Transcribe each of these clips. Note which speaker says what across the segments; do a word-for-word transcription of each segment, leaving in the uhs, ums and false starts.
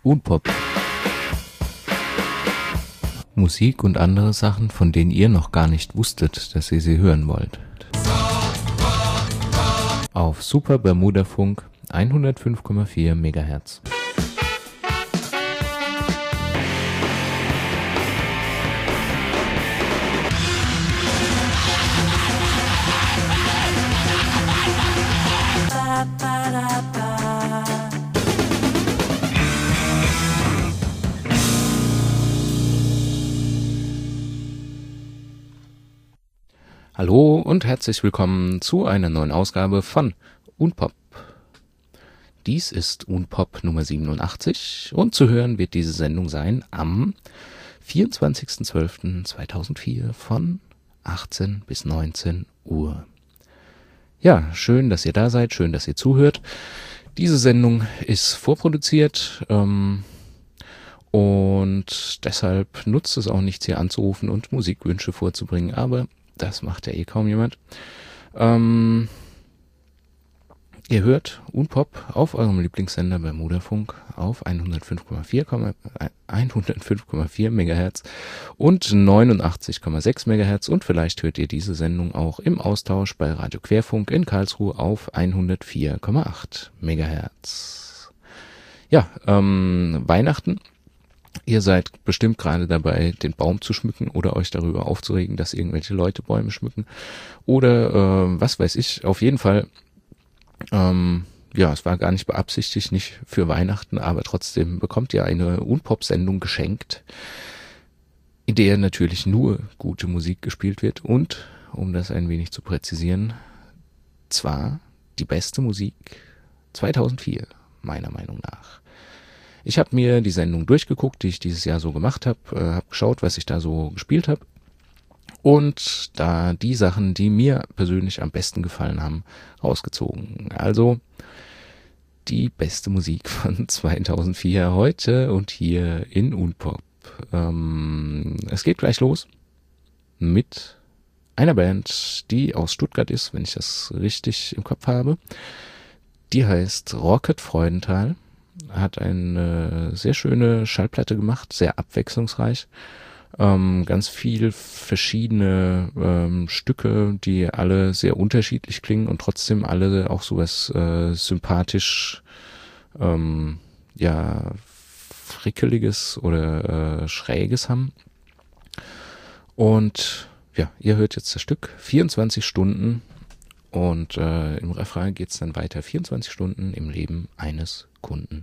Speaker 1: Unpop. Musik und andere Sachen, von denen ihr noch gar nicht wusstet, dass ihr sie hören wollt. Auf Super Bermuda Funk hundertfünf Komma vier Megahertz. Hallo und herzlich willkommen zu einer neuen Ausgabe von Unpop. Dies ist Unpop Nummer siebenundachtzig und zu hören wird diese Sendung sein am vierundzwanzigsten zwölften zweitausendvier von achtzehn bis neunzehn Uhr. Ja, schön, dass ihr da seid, schön, dass ihr zuhört. Diese Sendung ist vorproduziert ähm, und deshalb nutzt es auch nichts, hier anzurufen und Musikwünsche vorzubringen, aber das macht ja eh kaum jemand. Ähm, ihr hört Unpop auf eurem Lieblingssender Bermuda Funk auf hundertfünf Komma vier Megahertz und neunundachtzig Komma sechs Megahertz und vielleicht hört ihr diese Sendung auch im Austausch bei Radio Querfunk in Karlsruhe auf hundertvier Komma acht Megahertz. Ja, ähm, Weihnachten. Ihr seid bestimmt gerade dabei, den Baum zu schmücken oder euch darüber aufzuregen, dass irgendwelche Leute Bäume schmücken. Oder äh, was weiß ich, auf jeden Fall, ähm, ja, es war gar nicht beabsichtigt, nicht für Weihnachten, aber trotzdem bekommt ihr eine Unpop-Sendung geschenkt, in der natürlich nur gute Musik gespielt wird und, um das ein wenig zu präzisieren, zwar die beste Musik zweitausendvier, meiner Meinung nach. Ich habe mir die Sendung durchgeguckt, die ich dieses Jahr so gemacht habe, äh, habe geschaut, was ich da so gespielt habe und da die Sachen, die mir persönlich am besten gefallen haben, rausgezogen. Also die beste Musik von zweitausendvier heute und hier in Unpop. Ähm, es geht gleich los mit einer Band, die aus Stuttgart ist, wenn ich das richtig im Kopf habe. Die heißt Rocket Freudenthal. Hat eine sehr schöne Schallplatte gemacht, sehr abwechslungsreich. Ähm, ganz viel verschiedene ähm, Stücke, die alle sehr unterschiedlich klingen und trotzdem alle auch sowas äh, sympathisch, ähm, ja, frickeliges oder äh, schräges haben. Und ja, ihr hört jetzt das Stück vierundzwanzig Stunden und äh, im Refrain geht's dann weiter. vierundzwanzig Stunden im Leben eines Kunden.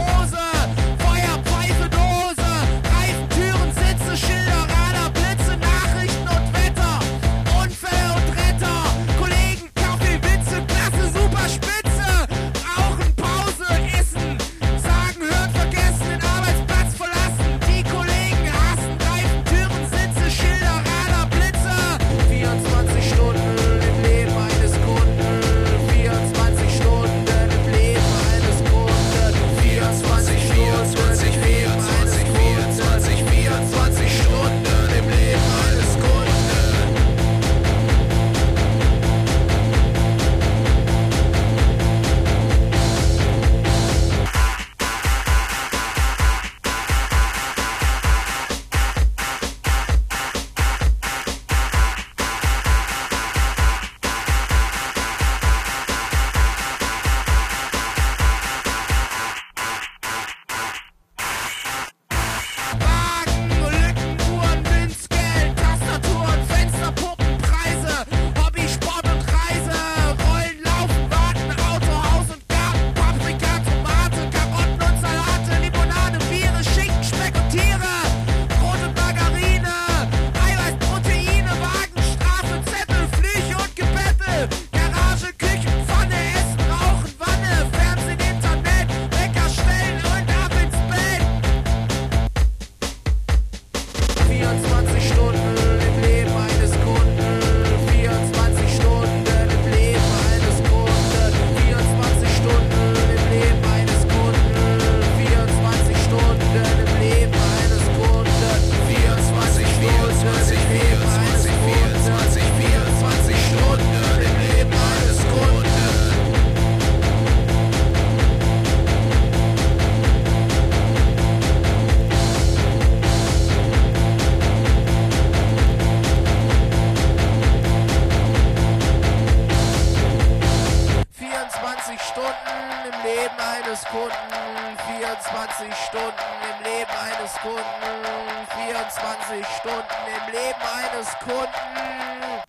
Speaker 2: Feuer, Pfeife, Dose, Reifen, Türen, Sitze, Schilder, Radar, Blitze, vierundzwanzig Stunden im Leben eines Kunden. vierundzwanzig Stunden im Leben eines Kunden.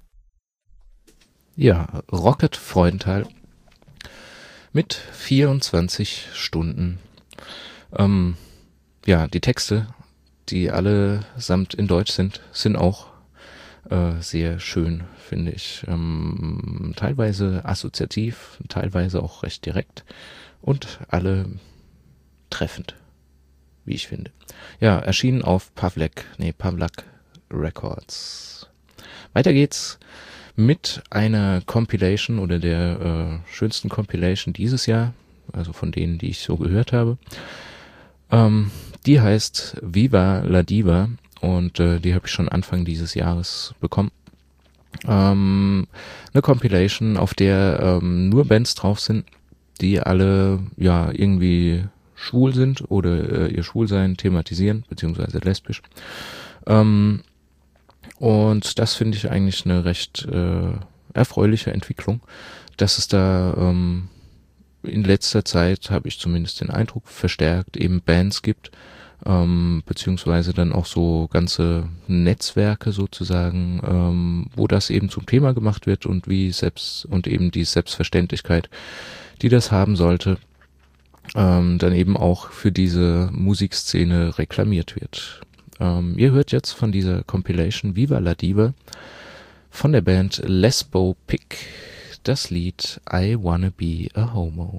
Speaker 1: Ja, Rocket Freudenthal mit vierundzwanzig Stunden. Ähm, ja, die Texte, die allesamt in Deutsch sind, sind auch äh, sehr schön, finde ich. Ähm, teilweise assoziativ, teilweise auch recht direkt und alle treffend, wie ich finde. Ja, erschienen auf Pavlak, nee, Pavlak Records. Weiter geht's mit einer Compilation oder der äh, schönsten Compilation dieses Jahr, also von denen, die ich so gehört habe. Ähm, die heißt Viva la Diva und äh, die habe ich schon Anfang dieses Jahres bekommen. Ähm, eine Compilation, auf der ähm, nur Bands drauf sind, die alle ja irgendwie schwul sind oder äh, ihr Schwulsein thematisieren, beziehungsweise lesbisch. Ähm, Und das finde ich eigentlich eine recht äh, erfreuliche Entwicklung, dass es da ähm, in letzter Zeit, habe ich zumindest den Eindruck, verstärkt eben Bands gibt, ähm, beziehungsweise dann auch so ganze Netzwerke sozusagen, ähm, wo das eben zum Thema gemacht wird und wie selbst und eben die Selbstverständlichkeit, die das haben sollte, ähm, dann eben auch für diese Musikszene reklamiert wird. Ähm, ihr hört jetzt von dieser Compilation Viva la Diva von der Band Lesbo Pick das Lied I Wanna Be a Homo.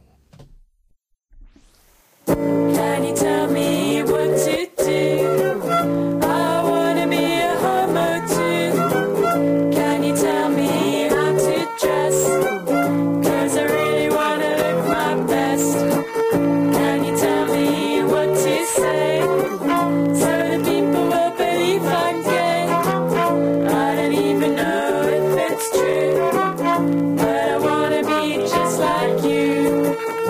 Speaker 3: Can you tell me what to do? I wanna be a homo too. Can you tell me how to dress? 'Cause I really wanna look my best. Can you tell me what to say? So the people will believe I'm gay. I don't even know if it's true, but I wanna be just like you.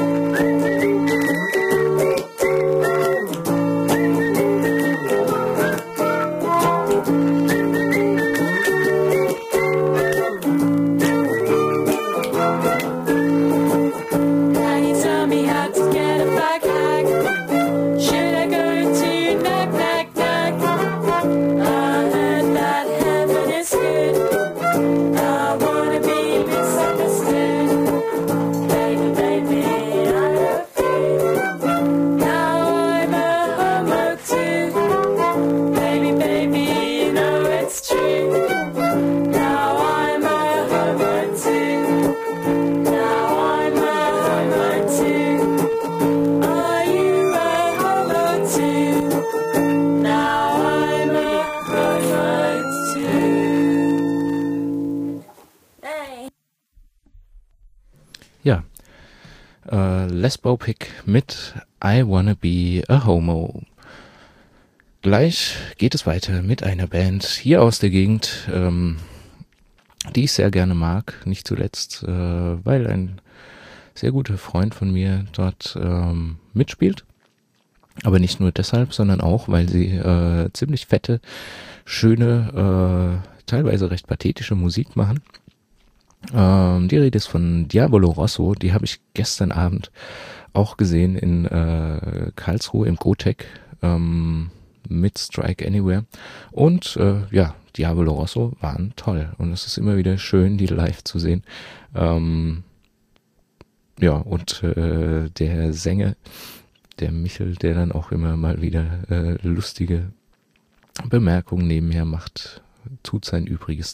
Speaker 3: Can you tell me how to get a back hack? Should I go to knack, knack, knack? I heard that heaven is good. I wanna be misunderstood. Baby, baby, I love you. Now I'm a homo too. Baby, baby, you know it's true. Now I'm a homo too. Now I'm a homo too. Are you a homo too? Now I'm a homo too. Hey.
Speaker 1: Ja, äh, Lesbo Pick mit I Wanna Be a Homo. Gleich geht es weiter mit einer Band hier aus der Gegend, ähm, die ich sehr gerne mag, nicht zuletzt, äh, weil ein sehr guter Freund von mir dort ähm, mitspielt. Aber nicht nur deshalb, sondern auch, weil sie äh, ziemlich fette, schöne, äh, teilweise recht pathetische Musik machen. Ähm, die Rede ist von Diavolo Rosso, die habe ich gestern Abend auch gesehen in äh, Karlsruhe im Gotek ähm, mit Strike Anywhere. Und äh, ja, Diavolo Rosso waren toll und es ist immer wieder schön, die live zu sehen. Ähm, ja, und äh, der Sänger, der Michel, der dann auch immer mal wieder äh, lustige Bemerkungen nebenher macht, tut sein Übriges.